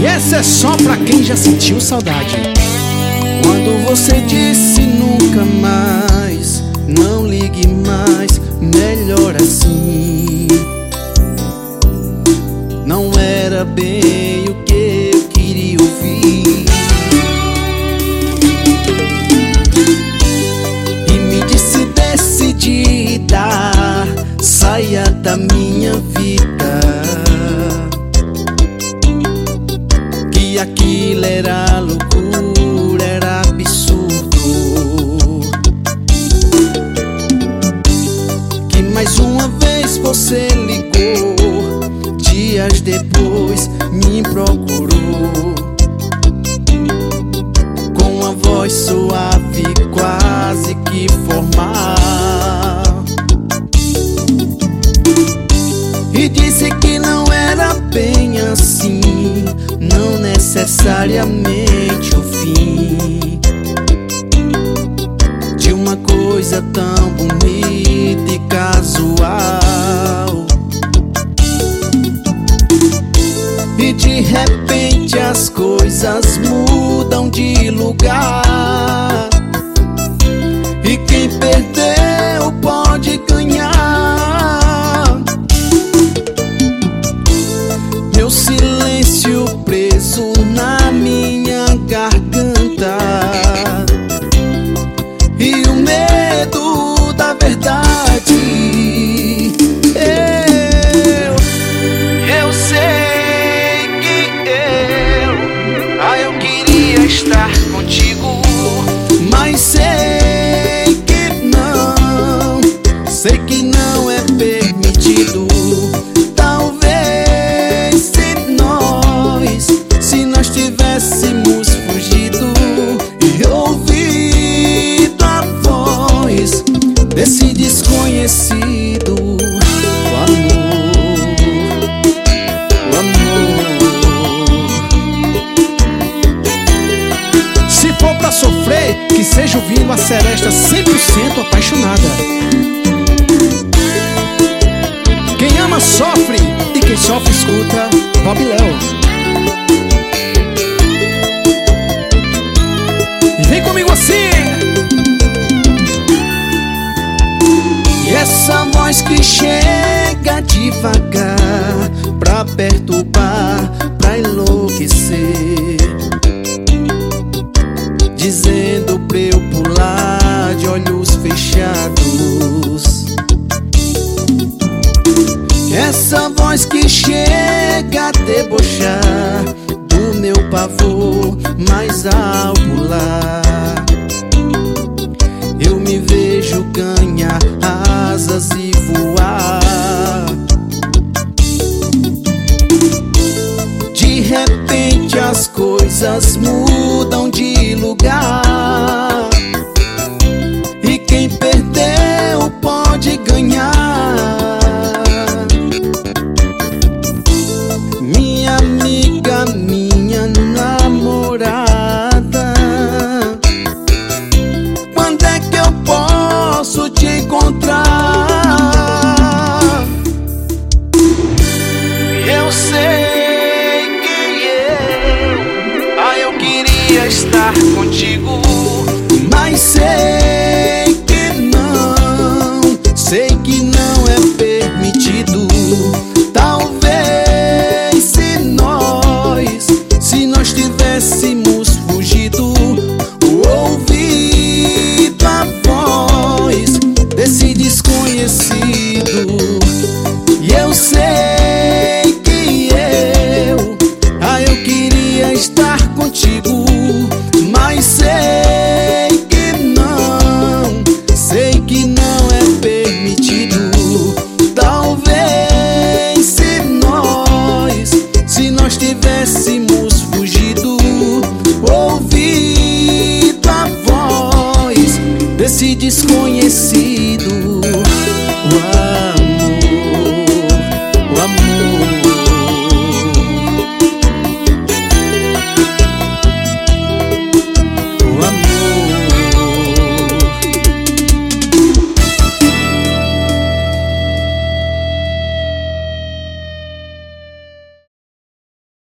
E essa é só pra quem já sentiu saudade. Quando você disse nunca mais, não ligue mais, melhor assim. Não era bem o que eu queria ouvir. E me disse decidida, saia da minha vida, que aquilo era loucura, era absurdo. Que mais uma vez você ligou, dias depois me procurou, com a voz suave, quase que formal, e disse que não era bem assim, não necessariamente o fim de uma coisa tão bonita e casual. E de repente as coisas mudam de lugar, e quem perdeu pode ganhar. Meu silêncio preso na minha garganta, e o medo da verdade. Eu sei que eu queria estar contigo, mas sei que não é permitido. Talvez se nós tivéssemos fugido e ouvido a voz desse desconhecido, o amor. Se for pra sofrer, que seja ouvindo a Seresta 100% apaixonada. Quem ama sofre, e quem sofre escuta Bob Léo. E vem comigo assim. E essa voz que chega devagar, pra perturbar, pra enlouquecer, dizendo pra eu pular de olhos fechados. Essa voz que chega a debochar do meu pavor, mas ao pular eu me vejo ganhar asas e voar. De repente as coisas mudam de lugar, e quem perdeu pode ganhar. Minha amiga, minha namorada, quando é que eu posso te encontrar? Eu sei que eu queria estar contigo, mas sei que não é permitido. Talvez se nós tivéssemos fugido, ouvido a voz desse desconhecido. E eu sei que eu queria estar contigo, mas sei que não é permitido. Talvez se nós tivéssemos